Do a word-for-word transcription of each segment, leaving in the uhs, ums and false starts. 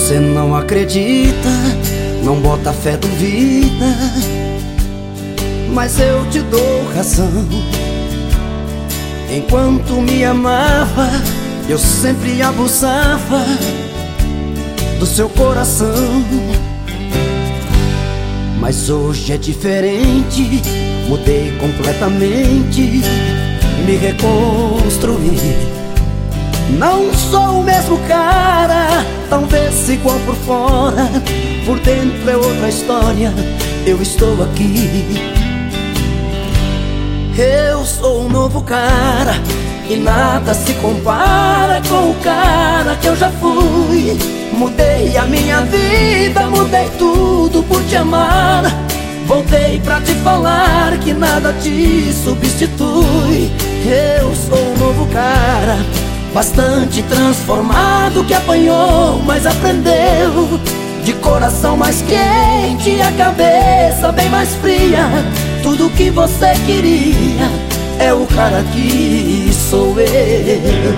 Você não acredita, não bota fé, duvida, mas eu te dou razão. Enquanto me amava, eu sempre abusava do seu coração. Mas hoje é diferente, mudei completamente, me reconstruí. Não sou o mesmo cara, talvez igual por fora, por dentro é outra história, eu estou aqui. Eu sou um novo cara e nada se compara com o cara que eu já fui. Mudei a minha vida, mudei tudo por te amar. Voltei pra te falar que nada te substitui. Eu sou um novo cara, bastante transformado, que apanhou, mas aprendeu. De coração mais quente e a cabeça bem mais fria. Tudo que você queria é o cara que sou eu.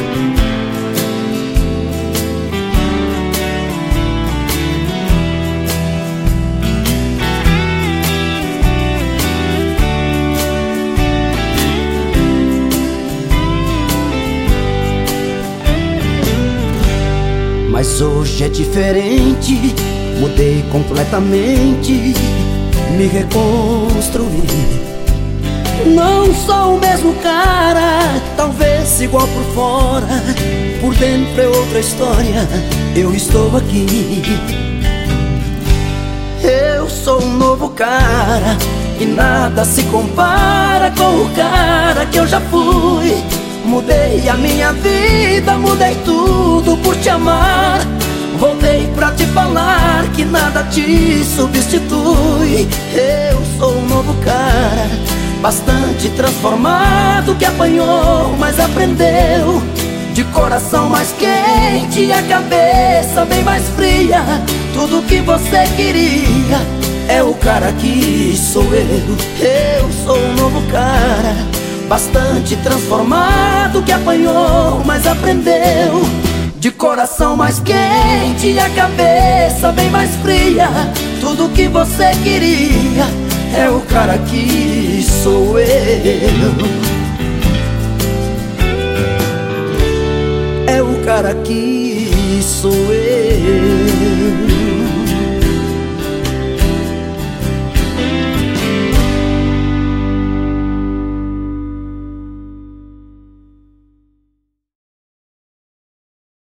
Mas hoje é diferente, mudei completamente, me reconstruí. Não sou o mesmo cara, talvez igual por fora, por dentro é outra história, eu estou aqui. Eu sou um novo cara e nada se compara com o cara que eu já fui. Mudei a minha vida, mudei tudo por te amar. Voltei pra te falar que nada te substitui. Eu sou um novo cara, bastante transformado, que apanhou, mas aprendeu. De coração mais quente e a cabeça bem mais fria. Tudo que você queria é o cara que sou eu. Eu sou um novo cara, bastante transformado, que apanhou, mas aprendeu. De coração mais quente e a cabeça bem mais fria. Tudo que você queria é o cara que sou eu. É o cara que sou eu.